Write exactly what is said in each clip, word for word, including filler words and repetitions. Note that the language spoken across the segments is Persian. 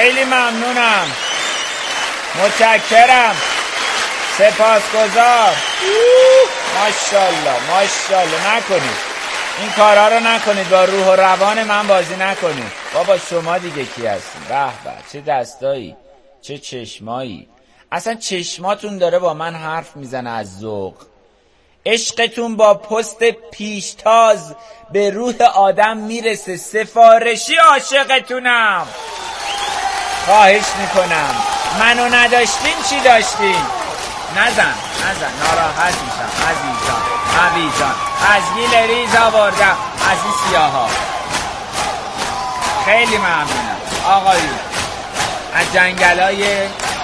خیلی ممنونم، متشکرم، سپاسگزار. ماشاءالله ماشاءالله. نکنید این کارها رو، نکنید با روح و روان من بازی نکنید. بابا شما دیگه کی هستین؟ به به، چه دستایی، چه چشمایی. اصلا چشماتون داره با من حرف میزنه از ذوق. عشقتون با پست پیشتاز به روح آدم میرسه. سفارشی عاشقتونم. خواهش میکنم، منو نداشتین چی داشتین؟ نزن نزن، ناراحت میشم عزیزان عزیزان. از گیل ریز آوردم از این سیاها. خیلی ممنونم آقایون از جنگلای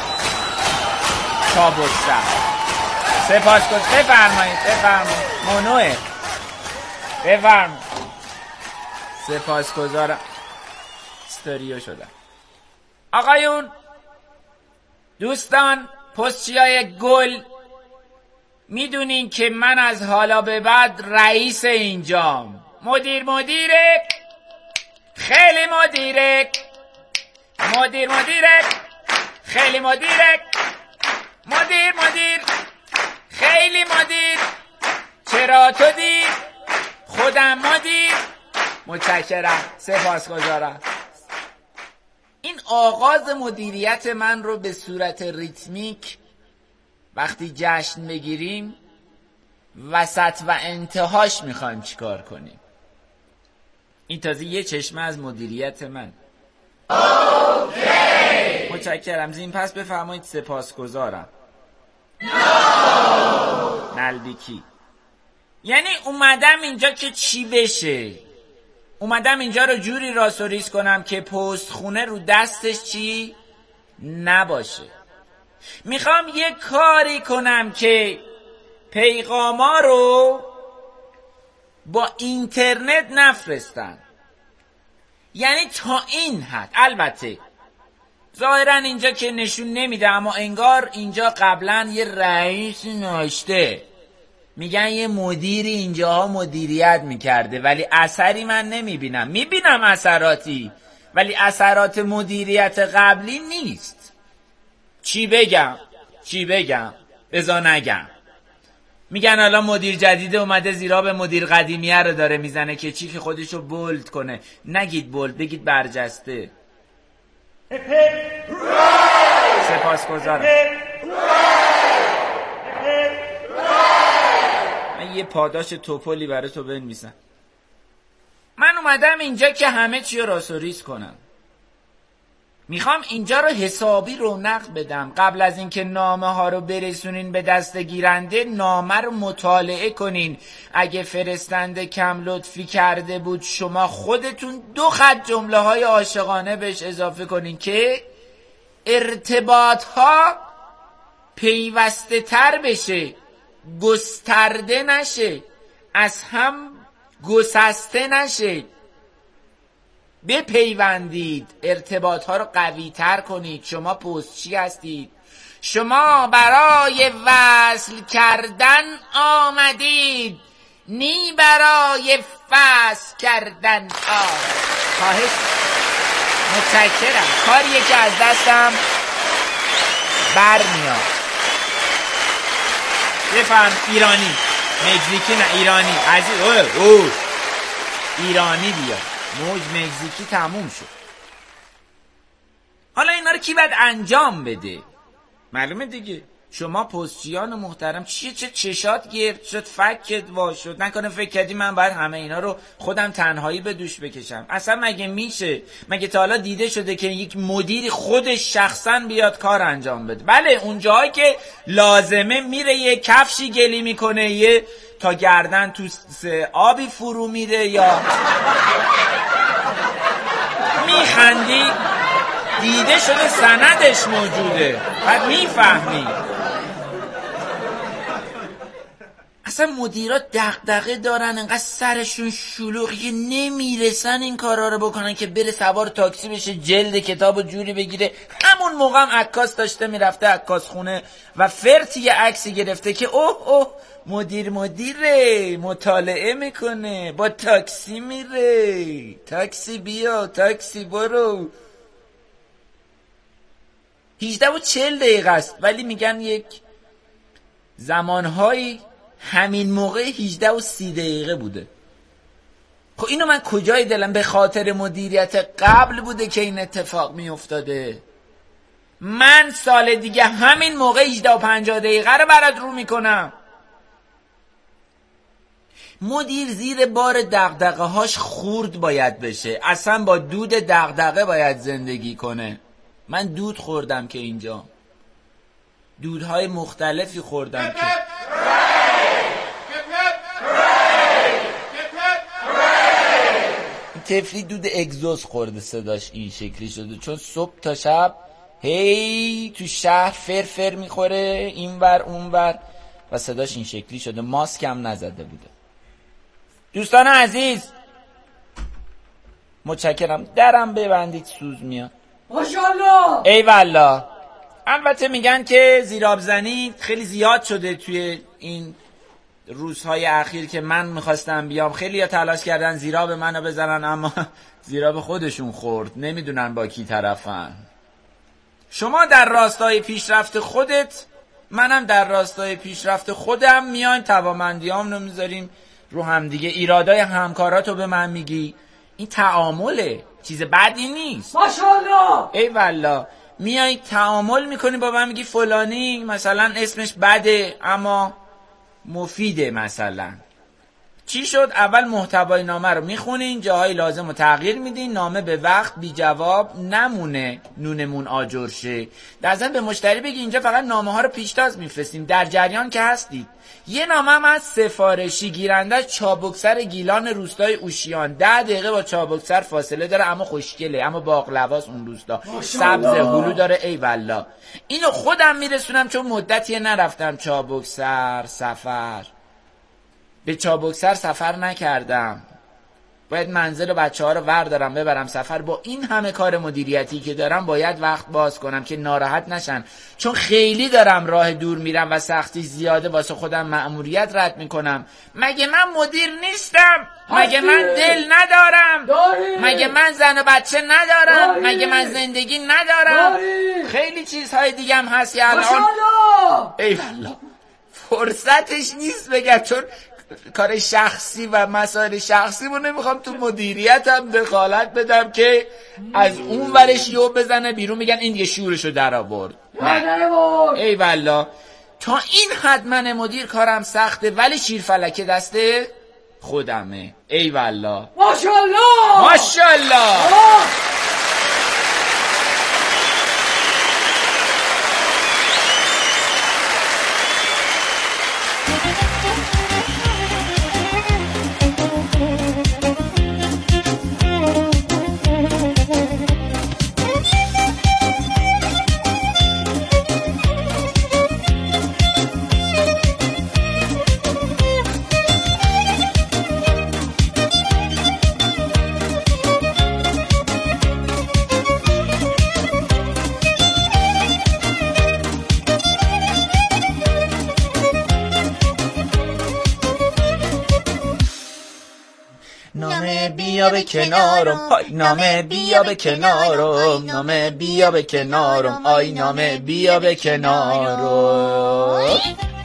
تابستر. سپاسگزارم. بفرمایید بفرمایید. منوه بفرمایید. سپاسگزارم. استریو شدم. آقایون دوستان پستچیای گل، میدونین که من از حالا به بعد رئیس اینجام. مدیر مدیره، خیلی مدیره، مدیر مدیره، خیلی مدیره، مدیر مدیر، خیلی مدیر، چرا تو دیر، خودم مدیر. متشکرم، سپاسگزارم. این آغاز مدیریت من رو به صورت ریتمیک وقتی جشن بگیریم، وسط و انتهاش میخوایم چیکار کنیم. این تازه یه چشمه از مدیریت من. اوکی. متشکرم. زین پس بفرمایید سپاسگزارم. نو. نلبیکی. یعنی اومدم اینجا که چی بشه؟ اومدم اینجا رو جوری راست و ریز کنم که پست خونه رو دستش چی نباشه. میخوام یه کاری کنم که پیغاما رو با اینترنت نفرستن. یعنی تا این حد. البته ظاهرا اینجا که نشون نمیده، اما انگار اینجا قبلا یه رئیس ناشته، میگن یه مدیری اینجاها مدیریت میکرده، ولی اثری من نمیبینم. میبینم اثراتی، ولی اثرات مدیریت قبلی نیست. چی بگم چی بگم بذار نگم. میگن الان مدیر جدید اومده زیرا به مدیر قدیمیه رو داره میزنه که چی که خودشو بولد کنه. نگید بولد، بگید برجسته. سپاسگزارم. من یه پاداش توپلی برای تو بنویسم. من اومدم اینجا که همه چی رو راست و ریز کنم. میخوام اینجا رو حسابی رونق بدم. قبل از اینکه نامه ها رو برسونین به دست گیرنده، نامه رو مطالعه کنین. اگه فرستنده کم لطفی کرده بود، شما خودتون دو خط جمله های عاشقانه بهش اضافه کنین که ارتباط ها پیوسته تر بشه، گسترده نشه، از هم گسسته نشه. بپیوندید، ارتباط ها رو قوی تر کنید. شما پستچی هستید، شما برای وصل کردن آمدید، نی برای فصل کردن آمدید. خواهش متشکرم. کاریه که از دستم برمیاد. بفهم. ایرانی مکزیکی نه ایرانی عزیز. اوه اوه ایرانی بیا. موج مکزیکی تموم شد. حالا اینا رو کی باید انجام بده؟ معلومه دیگه شما پستچیان محترم. چیه چه چشات گرد شد، فکت وا شد. نکنه فکر کردی من باید همه اینا رو خودم تنهایی به دوش بکشم. اصلا مگه میشه؟ مگه تا حالا دیده شده که یک مدیری خودش شخصا بیاد کار انجام بده؟ بله اونجایی که لازمه میره یه کفشی گلی میکنه، یه تا گردن تو آبی فرو میره، یا میخندی دیده شده سندش موجوده، بعد میفهمی. اصلا مدیرا دغدغه دارن، انقدر سرشون شلوغه نمیرسن این کارا رو بکنن که بره سوار تاکسی بشه، جلد کتابو جوری بگیره. همون موقع هم عکاس داشته میرفته عکاس خونه و فرتی یه عکسی گرفته که اوه اوه مدیر مدیره مطالعه میکنه، با تاکسی میره، تاکسی بیا، تاکسی برو. هجده و چهل دقیقه است، ولی میگن یک زمانهایی همین موقع هجده و سی دقیقه بوده. خب اینو من کجای دلم به خاطر مدیریت قبل بوده که این اتفاق می افتاده. من سال دیگه همین موقع هجده و پنجاه دقیقه رو برات رو میکنم. مدیر زیر بار دغدغه هاش خورد باید بشه، اصلا با دود دغدغه باید زندگی کنه. من دود خوردم که اینجا دودهای مختلفی خوردم که تفلی دود اگزوز خورده، صداش این شکلی شده چون صبح تا شب هی تو شهر فرفر میخوره این ور اون ور و صداش این شکلی شده. ماسک هم نزده بوده. دوستان عزیز متشکرم. درم ببندید سوز میاد. ماشاءالله. ای والله. البته میگن که زیراب زنی خیلی زیاد شده توی این روزهای اخیر که من میخواستم بیام. خیلی ها تلاش کردن زیراب منو بزنن اما زیراب خودشون خورد، نمیدونن با کی طرفن. شما در راستای پیشرفت خودت، منم در راستای پیشرفت خودم میایم توامندیام رو میذاریم رو هم دیگه. ایرادای همکاراتو به من میگی، این تعامله، چیز بدی نیست. ماشاءالله. ای والله. میای تعامل میکنی با من، میگی فلانی مثلا اسمش بده اما مفیده. مثلا چی شد؟ اول محتوای نامه رو میخونین، جاهای لازم رو تغییر میدین، نامه به وقت بی جواب نمونه، نونمون آجر شه. در ضمن به مشتری بگی اینجا فقط نامه ها رو پیشتاز میفرستیم، در جریان که هستید. یه نامه هم از سفارشی، گیرنده چابکسر گیلان روستای اوشیان، ده دقیقه با چابکسر فاصله داره اما خوشگله، اما باقلواس اون روستا، سبز هلو داره. ای والله. اینو خودم میرسونم چون مدتیه نرفتم چابکسر سفر. به چابکسر سفر نکردم، باید منزل بچه ها رو وردارم ببرم سفر. با این همه کار مدیریتی که دارم باید وقت باز کنم که ناراحت نشن، چون خیلی دارم راه دور میرم و سختی زیاده واسه خودم مأموریت رد میکنم. مگه من مدیر نیستم؟ مگه من دل ندارم؟ داری. مگه من زن و بچه ندارم؟ داری. مگه من زندگی ندارم؟ داری. خیلی چیزهای دیگه هم هست که الان ماشاءالله. ای والله فرصتش نیست بگم، چون کار شخصی و مسائل شخصی رو نمیخوام تو مدیریت هم دخالت بدم که از اون ورش یو بزنه بیرون میگن این دیگه شورشو در آورد. ای والله. تا این حد من مدیر کارم سخته ولی شیرفلکه دسته خودمه. ای والله. ماشاءالله. ماشاءالله. نامه بیا به کنارم، آی نامه بیا به کنارم، نامه بیا به کنارم، آی نامه بیا به کنارم.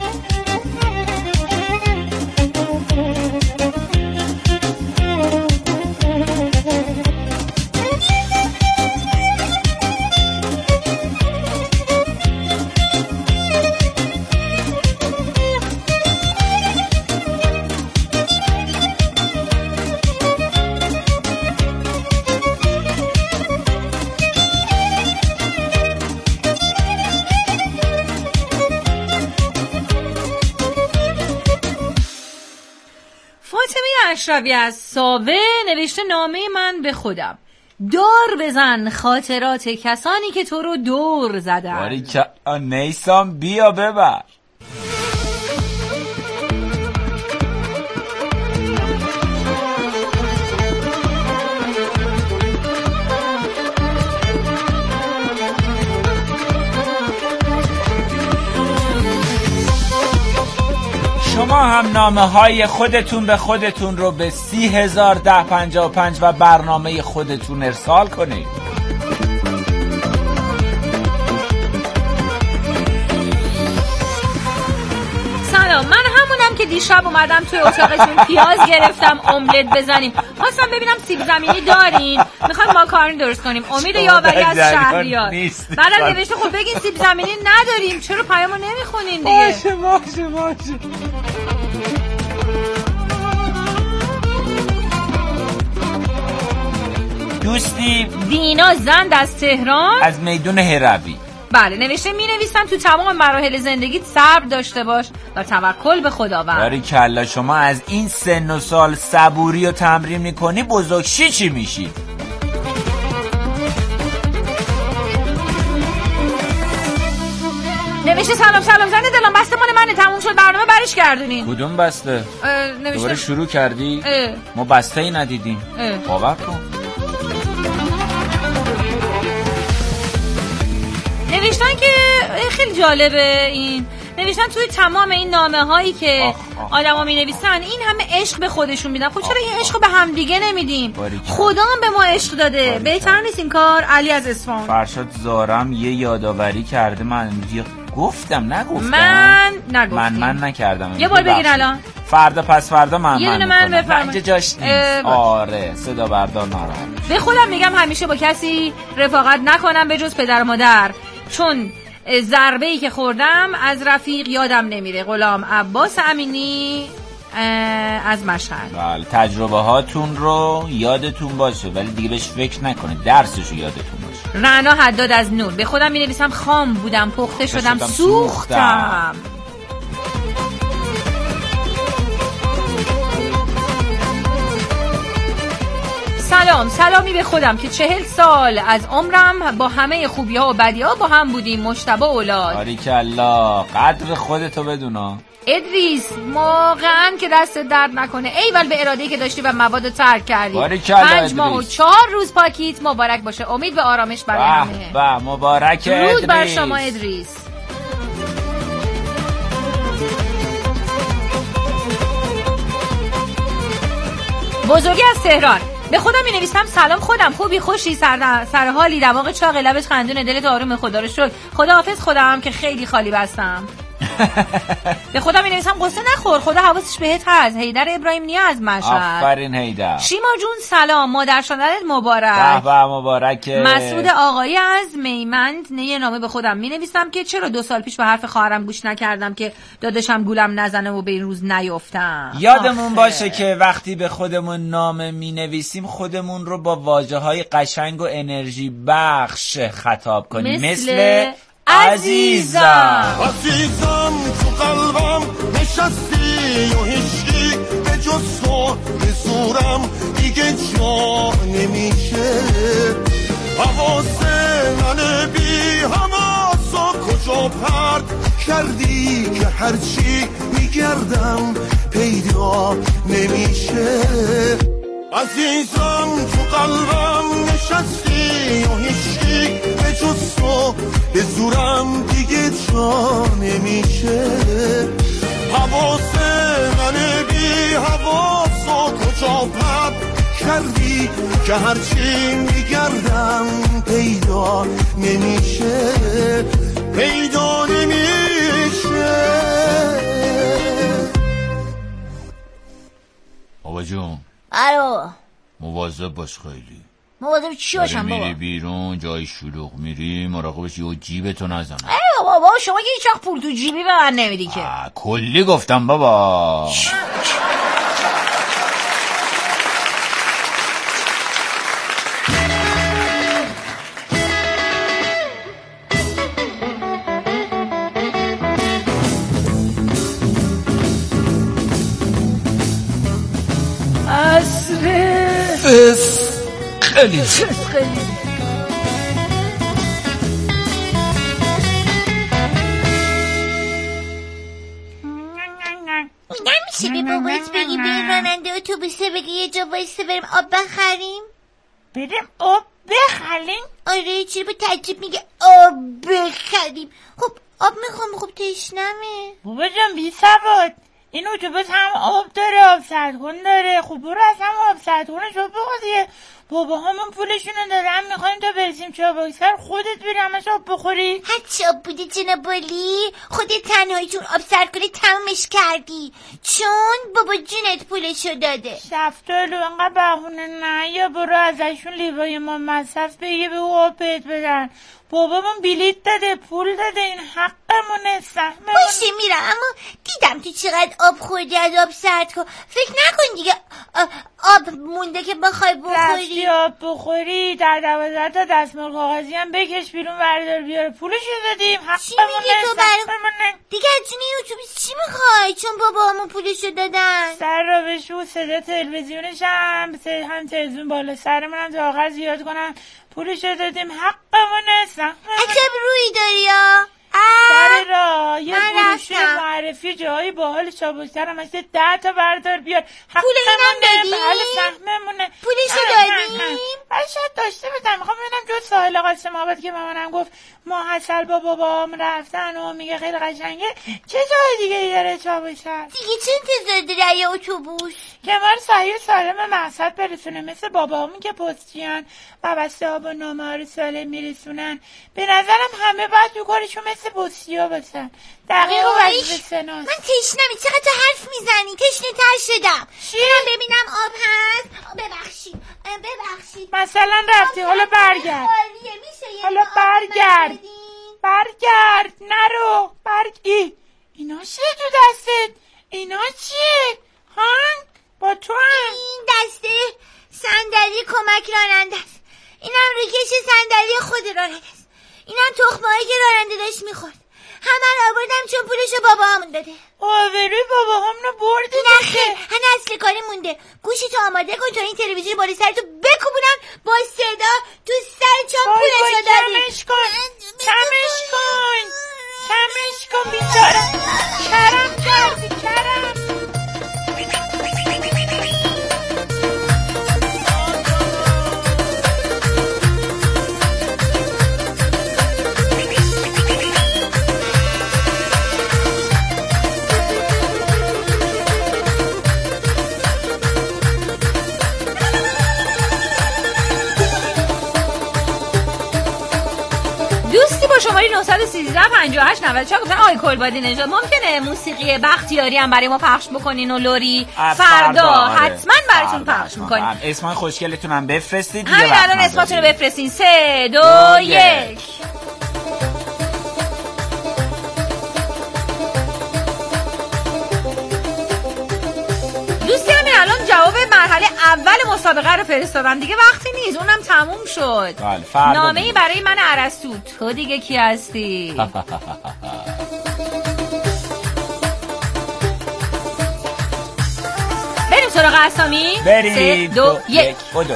اشرفی از ساوه نوشته نامه من به خودم. دور بزن خاطرات کسانی که تو رو دور زدن. باری که نیسان بیا ببر. شما هم نامه های خودتون به خودتون رو به سی هزار ده پنجاه و پنج و برنامه خودتون ارسال کنید. دیشب اومدم توی اتاقتون پیاز گرفتم املت بزنیم. خواستم ببینم سیب زمینی دارین، میخوام ماکارونی درست کنیم. امید یاوری از شهریار. بعدم نوشته خب بگین سیب زمینی نداریم، چرا پیامو نمیخونین دیگه؟ باشه باشه باشه. دوستی دینا زند از تهران از میدون هروی. بله نوشته می نویسم تو تمام مراحل زندگیت صبر داشته باش و توکل به خداوند. باریکلا، شما از این سن و سال صبوری و تمرین میکنی بزرگ شی چی میشی؟ نوشته سلام سلام زنده دلم، بسته مال منه، تموم شد برنامه برش گردونین. کدوم بسته؟ نوشته دوباره شروع کردی؟ اه. ما بسته ای ندیدیم. باور کن. نوشتن که خیلی جالبه این، نوشتن توی تمام این نامه هایی که آدم ها می نویسن این همه عشق به خودشون میدن. خب چرا این عشق به هم دیگه نمیدیم؟ خدا هم به ما عشق داده. بهتر نیست این کار؟ علی از اصفهان. فرشاد زارم یه یادآوری کرده، من گفتم نگفتم؟ من نگفتم. من من نکردم. یه بار بگین الان. فردا پس فردا من یه من من میکنم. بفرمایید. اینجا جاش نیست. آره صدا بردار نارم. به خودم میگم همیشه با کسی رفاقت نکنم به جز پدر و مادر، چون ضربه‌ای که خوردم از رفیق یادم نمیره. غلام عباس امینی از مشهد. بله تجربه هاتون رو یادتون باشه ولی دیگه بهش فکر نکنید، درسش رو یادتون باشه. رعنا حداد از نور. به خودم مینویسم خام بودم پخته شدم, شدم سوختم. سلام سلامی به خودم که چهل سال از عمرم با همه خوبی ها و بدی ها با هم بودیم. مجتبی اولاد. باریکلا، قدر خودتو بدونا. ادریس واقعا که دست درد نکنه، ایول به اراده‌ای که داشتی و مواد ترک کردی. پنج ماه و چهار روز پاکیت مبارک باشه. امید به آرامش برای همه. به مبارک ادریس. درود بر شما ادریس. بزرگی از تهران. به خودم می نویسم سلام خودم خوبی خوشی سر سر حالی دماغ چاق لبت خندونه دلت آروم خدا رو شکر. خدا حافظ خودم که خیلی خالی بستم. به خودم می نویسم قصه نخور خدا حواسش بهت هست. حیدر ابراهیم نیا از مشهد. آفرین حیدر. شیما جون سلام مادر شدنت مبارک. به به مبارک. مسعود آقایی از میمند نه نامه به خودم می نویسم که چرا دو سال پیش به حرف خواهرم گوش نکردم که داداشم گولم نزنه و به این روز نیفتم. یادمون آخه. باشه که وقتی به خودمون نامه می نویسیم خودمون رو با واژه های قشنگ و انرژی بخش خطاب کنیم، مثل, مثل عزیزم. عزیزم تو قلبم نشستی و هیچی به جز تو به زورم دیگه جا نمیشه. حواس من بی حواسا کجا پرد کردی که هرچی میگردم پیدا نمیشه. عزیزم تو قلبم نشستی و هیچی به جز تو به زورم دیگه جا نمیشه. حواس من بی حواسا کجا پرد کردی که هرچی میگردم پیدا نمیشه پیدا نمیشه. بابا جون الو مواظب باش، خیلی مواظب چی باشم بابا؟ میری بیرون جای شلوغ میری مراقبش یه جیبتو نزنه. ای بابا شما که هیچ وقت پول تو جیبی به من نمیدی که. کلی گفتم بابا. خیلی خیلی نمیشه به بابایت بگی بریم راننده اتوبوسه بگی یه جا وایسته بریم آب بخریم. بریم آب بخریم؟ آره چرا با تعجب میگه آب بخریم؟ خب آب میخوام، خب تشنمه. بابا جان بی سواد این اتوبوس هم آب داره، آب سردکن داره. خب برو از هم آب سردکنش آب بخوری. بابا همون پولشونو دارم، میخوایم تا برسیم چابکسر خودت بری همش آب بخوری. هرچی آب بوده جناب والی، خودت تنهایی چون آب سردکنی تمومش کردی، چون بابا جونت پولشو داده. شفتالو انقدر بهونه نه، یا برو ازشون لیوای ما مصرف بگی به او آب بهت بدن. بابامون بلیت داده، پول داده، این حقمونه، سهممونه. باشه میرم، اما دیدم تو چقدر آب خوردی از آب سرد کن. فکر نکن دیگه آب مونده که بخوای بخوری. رفتی آب بخوری در دوازده تا دستمال کاغذی هم بکش بیرون بردار بیاره. پولشو دادیم، حقمونه، سهممونه. دیگه از جون این اتوبوس چی میخوای؟ چون بابامون پولشو دادن. سر را بشو، صدا تلویزیونش هم هم تلویزیون بالا سرمونم تا آخر زیاد کنن. پولشو دادیم، حقمونه، سهممونه. عجب روی داری ها. سر را یه بروشور معرفی جایی باحال چابکتر هم هست، ده تا بردار بیار. پول اینم دادیم؟ بله سهممونه. پولشو دادیم؟ بله شاید داشته بودم. میخوام ببینم جز ساحل قاسم آباد که مامانم گفت ما حسل با بابام رفتن و میگه خیلی قشنگه، چه جای دیگه ای داره چابکتر؟ دیگه چه انتظار داری یه اتوبوس که ما رو صحیح سالم مقصد برسونه، مثل بابامون که پستچیان و بسته ها با نامه ها رو سالم میرسونن. به نظرم همه باید تو کارشون مثل پستچیا باشن. دقیق و وظیفه سناس. من تشنمی، چقدر تو حرف میزنی؟ تشنه تر شدم. چیه؟ ببینم آب هست. ببخشید ببخشید مثلا رفتی، حالا برگرد. حالا برگرد برگرد نرو برگ. ای اینا چیه تو دستت؟ اینا چیه؟ هان با تو هم؟ این دسته صندلی کمک راننده است. اینم ریکش صندلی خود راننده است. اینم تخمه‌ای که راننده داشت میخورد. همه رو آوردم چون پولشو بابا همون داده. آوروی بابا همونو بردی؟ نه خیر، هنه اصل کاری مونده. گوشتو آماده کن تا این تلویزیون بالا سرتو بکوبونم با صدا تو سر چون پولشو دادی. کمش کن کمش کن کمش کن بیچاره. کرم کردی کرم. شماره نه یک سه پنج هشت نود و چهار گفتن آی کلبادی نژاد ممکنه موسیقی بختیاری هم برای ما پخش بکنین و لوری فردا حتما براتون پخش میکنیم. اسمای خوشگلتون هم بفرستید. همین الان اسماتون رو بفرستین. سه دو یک. دوستی همین الان جواب مرحله اول مسابقه رو فرستادم، دیگه وقتی نیست، اونم تموم شد. نامه‌ای برای من ارسطو. تو دیگه کی هستی؟ بریم سراغ اسامی. بریم. سه دو یک. بدو.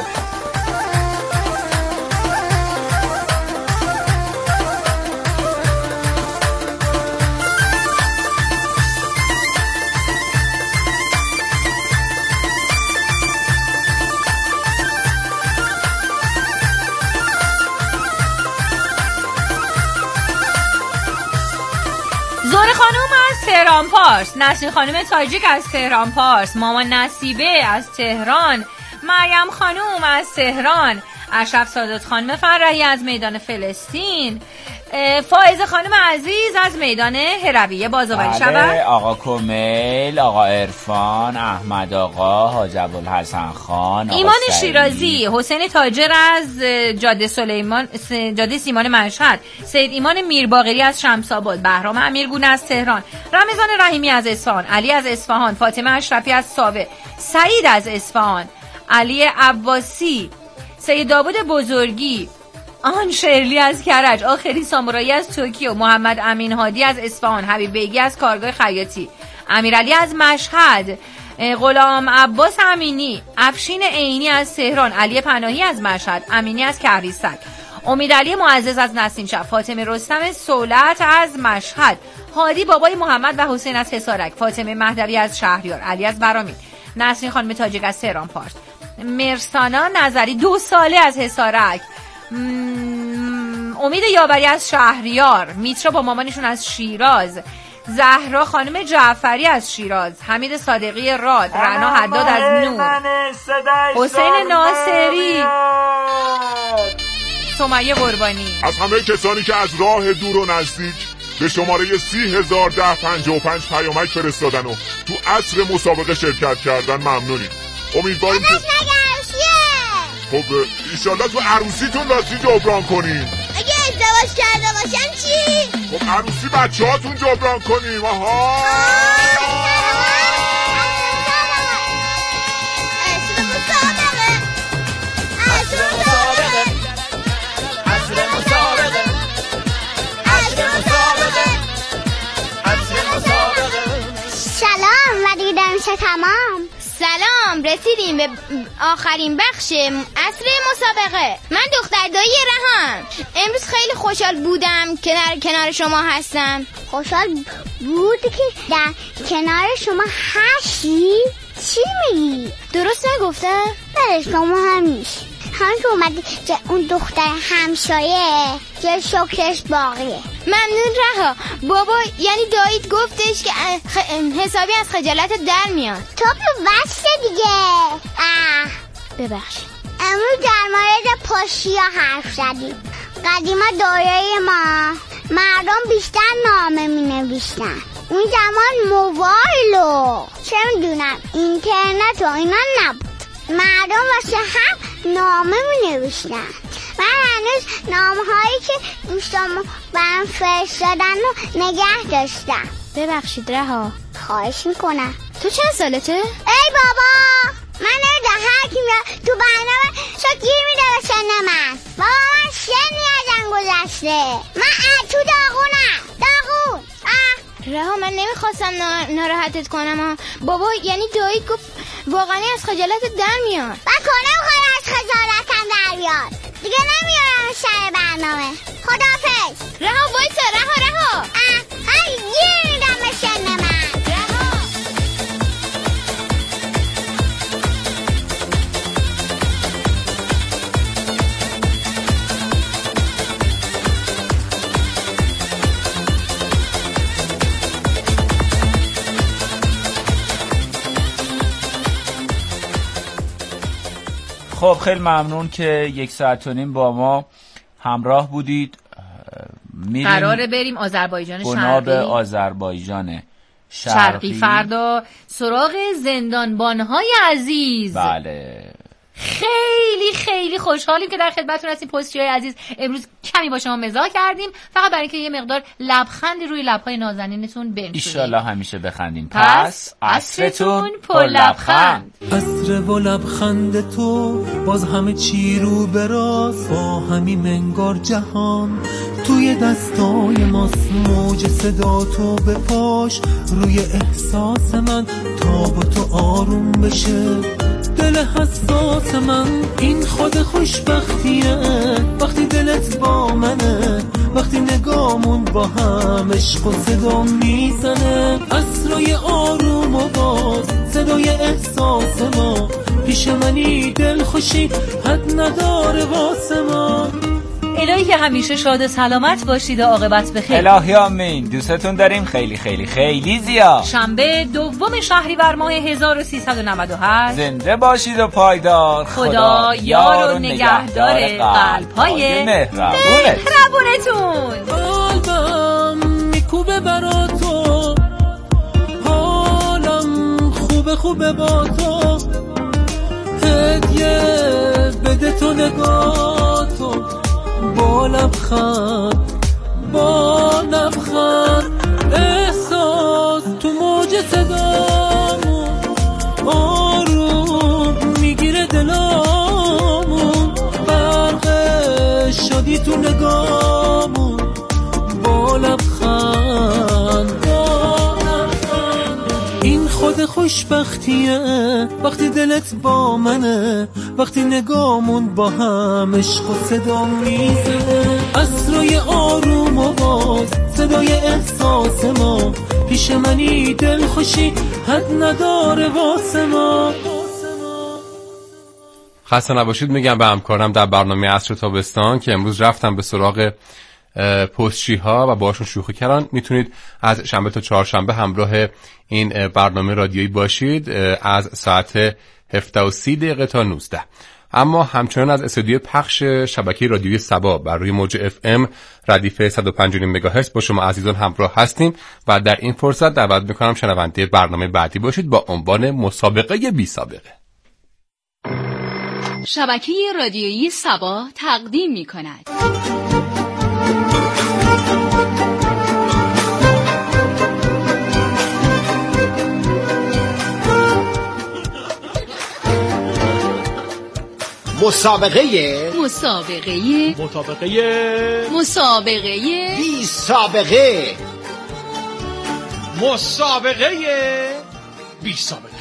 زهره خانوم از تهران پارس، نسرین خانوم تاجیک از تهران پارس، مامان نصیبه از تهران، مریم خانوم از تهران، اشرف سادات خانم فرحی از میدان فلسطین، فائزه خانم عزیز از میدان هرویه بازآوری شود، آقا کمیل، آقا عرفان، احمد آقا، حاج ابوالحسن خان، ایمان شیرازی، حسین تاجر از جاده سلیمان جاده سیمان مشهد، سید ایمان میرباقری از شمس آباد، بهرام امیرگونه از تهران، رمضان رحیمی از اصفهان، علی از اصفهان، فاطمه اشرفی از ساوه، سعید از اصفهان، علی عباسی، سید داوود بزرگی، آن شرلی از کرج، آخری سامورایی از توکیو، محمد امین هادی از اصفهان، حبیب بیگی از کارگاه خیاطی، امیرعلی از مشهد، غلام عباس امینی، افشین عینی از تهران، علی پناهی از مشهد، امینی از کهریسک، امیدعلی معزز از نسیم شب، فاطمه رستم سولت از مشهد، هادی بابای محمد و حسین از حصارک، فاطمه مهدوی از شهریار، علی از برامی، نسرین خانم تاجیک از تهران پارس، مرسانا نظری دو ساله از حصارک، امید یاوری از شهریار، میترا با مامانشون از شیراز، زهرا خانم جعفری از شیراز، حمید صادقی راد، رنا حداد از نور، حسین ناصری، سمیه قربانی. از همه کسانی که از راه دور و نزدیک به شماره سی هزار ده پنجاه و پنج پیامک فرستادن و تو عصر مسابقه شرکت کردن ممنونیم. امیدواریم که خب ایشالله تو عروسیتون راستی جبران کنیم. اگه ازدواج کرده باشم چی؟ خب عروسی بچه هاتون جبران کنیم. آها سلام و دیدم چه تمام. سلام، رسیدیم به آخرین بخش عصر مسابقه. من دختر دایی رهام. امروز خیلی خوشحال بودم که در کنار شما هستم. خوشحال بود که در کنار شما هستی؟ چی میگی؟ درست نگفتم؟ بله شما همیش هم که اومدی که اون دختر همسایه که شکرش باقیه. ممنون رها. بابا یعنی دایید گفتش که خ... حسابی از خجالت در میاد. تو بسته دیگه. اه ببخشید. امروز در مورد پشیا حرف زدیم. قدیما دوره ما مردم بیشتر نامه می نوشتن. اون زمان موبایل و چه میدونم اینترنت و اینا نبود. مردم واسه هم نامه می نوشتن. من هنوز نامه هایی که دوستان برام فرستادن رو نگه داشتم. ببخشید رها. خواهش میکنم. تو چند سالته؟ ای بابا من نمیدونم هر کی میاد تو برنامه شد گیر میده به سن من. بابا من سنی ازم گذشته. من تو داغونم داغون. رها من نمیخواستم ناراحتت کنم. بابا یعنی دایی گفت واقعا از خجالت در میاد. من کنم خواهی از خجالتم در بیاد. دیگه نمیارم سر برنامه. خداحافظ. رها وایسا رها رها. اه گیر میدم به سن من. رها خب خیلی ممنون که یک ساعت و نیم با ما همراه بودید. قراره بریم آذربایجان شرقی. گناب آذربایجان شرقی. شرقی فردا سراغ زندانبانهای عزیز. بله خیلی خیلی خوشحالیم که در خدمتتون هستیم پستچی‌های عزیز. امروز کمی با شما مزاح کردیم فقط برای اینکه یه مقدار لبخندی روی لب‌های نازنینتون بنشونه. ایشالله همیشه بخندین. پس عصرتون پر لبخند. عصر و لبخند تو باز همه چی رو به راست، با همین منگار جهان توی دستای ماست. موج صدا تو به پاش روی احساس من تا با تو آروم بشه دل حساس من. این خود خوشبختیه وقتی دلت با منه، وقتی نگامون با هم عشق و صدا میزنه. عصرای آروم و باز صدای احساس ما، پیش منی دل خوشی حد نداره واسه ما. الهی که همیشه شاد سلامت باشید و عاقبت بخیر. الهی آمین. دوستتون داریم خیلی خیلی خیلی زیاد. شنبه دوم شهریور ماه هزار و سیصد و نود و هشت. زنده باشید و پایدار. خدا, خدا یار و نگهدار قلب‌های مهربونتون. قلبم میکوبه برا تو، حالم خوبه خوبه با تو، هدیه بده تو نگاه تو، با لبخند با لبخند احساس تو موج صدامون آروم میگیره دلامون، برق شدی تو نگامون با لبخند با لبخند. این خود خوشبختیه وقتی دلت با منه، وقتی نگامون با هم عشق و صدا میزنه. عصرای آروم و باز صدای احساس ما، پیش منی دل خوشی حد نداره واسه ما. خسته نباشید میگم به همکارم در برنامه عصر تابستان که امروز رفتم به سراغ پستچی ها و باشون شوخی کردن. میتونید از شنبه تا چهارشنبه همراه این برنامه رادیویی باشید از ساعت هفده و سی دقیقه تا نوزده. اما همچنان از استودیو پخش شبکه رادیویی صبا بر روی موج اف ام ردیف صد و پنج و نیم مگاهرتز با شما عزیزان همراه هستیم و در این فرصت دعوت میکنم شنونده برنامه بعدی باشید با عنوان مسابقه بی سابقه. شبکه رادیویی صبا تقدیم میکند مسابقه مسابقه مسابقه مسابقه بی سابقه مسابقه بی سابقه.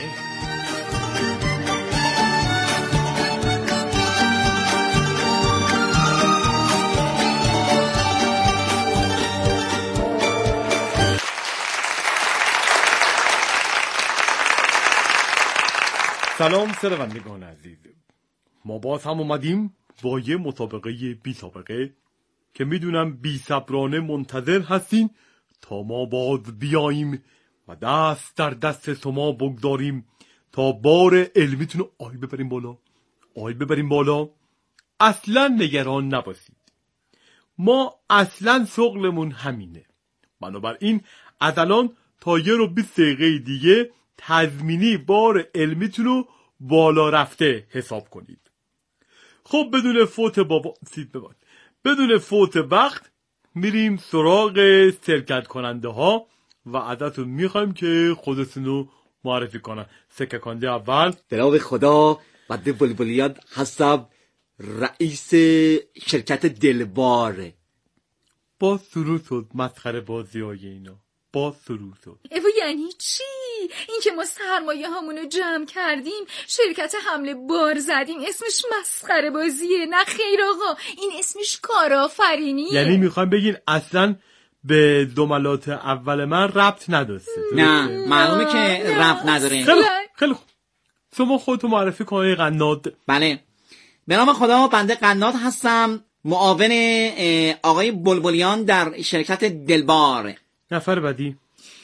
سلام شنوندگان عزیز، ما باز هم اومدیم با یه مسابقه بی سابقه که میدونم بی صبرانه منتظر هستین تا ما باز بیاییم و دست در دست شما بگذاریم تا بار علمیتون رو آی ببریم بالا آی ببریم بالا. اصلا نگران نباشید، ما اصلا شغلمون همینه. بنابراین از الان تا یه رو بیست دقیقه دیگه تضمینی بار علمیتون رو بالا رفته حساب کنید. خب بدون فوت بابا سید بباد بدون فوت وقت میریم سراغ شرکت کننده ها و ازتون میخوایم که خودتون رو معرفی کنن. سککنده اول جناب خدا بنده بلبلیان هستم، رئیس شرکت دلبار. با سرود شد مسخره بازی های اینا، با سرود شد. ایو یعنی چی؟ این که ما سرمایه همونو جمع کردیم شرکت حمله بار زدیم اسمش مسخره بازیه؟ نه خیر آقا، این اسمش کارآفرینیه. یعنی میخوایم بگین اصلا به جملات اول من ربط نداشته؟ نه معلومه که ربط نداره. خیلی خیلی خوب، شما خودتو معرفی کنید. قناد. بله، به نام خدا بنده قناد هستم، معاون آقای بلبلیان در شرکت دلبار. نفر بعدی.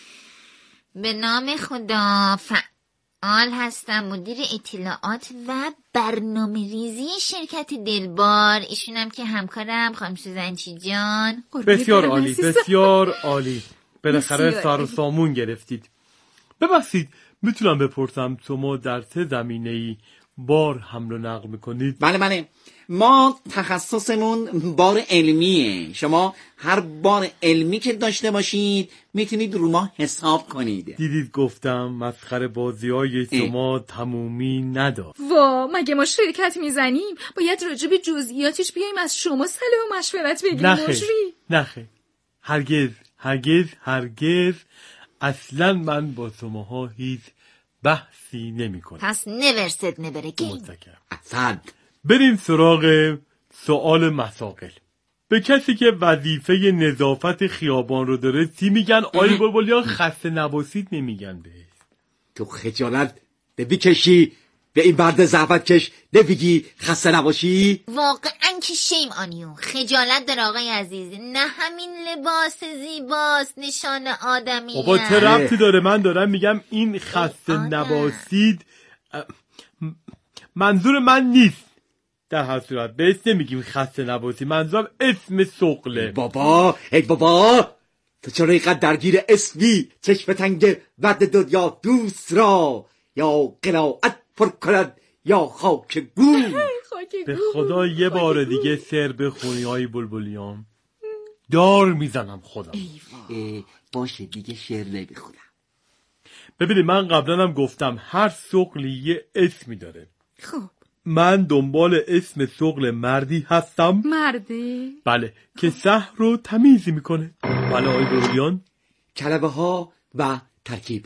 به نام خدا فعال هستم، مدیر اطلاعات و برنامه ریزی شرکت دلبار. ایشونم که همکارم خانم سوزنچی جان. بسیار عالی، بسیار عالی. بالاخره سر و سامون گرفتید. ببخشید میتونم بپرسم شما در چه زمینه‌ای بار حمل و نقل میکنید؟ بله بله، ما تخصصمون بار علمیه. شما هر بار علمی که داشته باشید میتونید رو ما حساب کنید. دیدید گفتم مسخره بازی های شما تمومی ندار. وا، مگه ما شرکت میزنیم باید راجع به جزئیاتش بیایم از شما صلاح و مشورت بگیریم؟ نخیر نخیر، هرگز هرگز هرگز. اصلا من با شماها هیچ بحثی نمی کنم. پس نورست نبرگیم. متشکرم. اصلا بریم سراغ سوال مساقل. به کسی که وظیفه نظافت خیابان رو داره چی میگن؟ آی بلبلیان خسته نباشید نمیگن بهش. تو خجالت نمیکشی به این برد زحمت کش نمیگی خسته نباشی؟ واقعا که شیم آنیون، خجالت در آقای عزیز. نه همین لباس زیباست نشان آدمی. بابا چه ربطی داره؟ من دارم میگم این خسته نباشید منظور من نیست. در هر صورت بهش نمیگیم خسته نباشید، منظورم اسم شغله. بابا ای بابا، تو چرا اینقدر درگیر اسمی؟ چشم تنگ ورد دنیا دوست را، یا قناعت پر کند یا خاک گو. به خدا یه بار دیگه سر بخونی های بلبلیان دار میزنم خودم. باشه دیگه شعر نمیخونم. ببینید من قبلا هم گفتم هر شغلی یه اسمی داره. خب من دنبال اسم شغل مردی هستم. مرده؟ بله، که شهر رو تمیز میکنه. بله آقای بلبلیان. کلمه ها و ترکیب